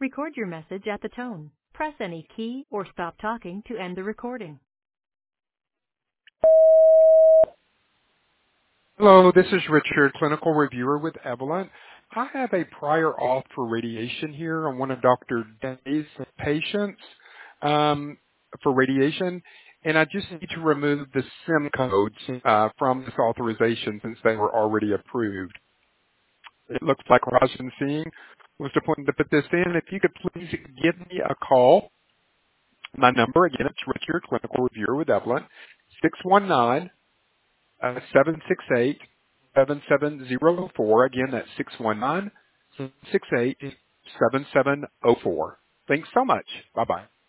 Record your message at the tone. Press any key or stop talking to end the recording. Hello, this is Richard, clinical reviewer with Evolent. I have a prior auth for radiation here on one of Dr. Day's patients for radiation, and I just need to remove the SIM codes from this authorization since they were already approved. It looks like Rajan Singh was the point to put this in. If you could please give me a call. My number, again, it's Richard, clinical reviewer with Evolent, 619 768 7704. Again, that's 619 768 7704. Thanks so much. Bye-bye.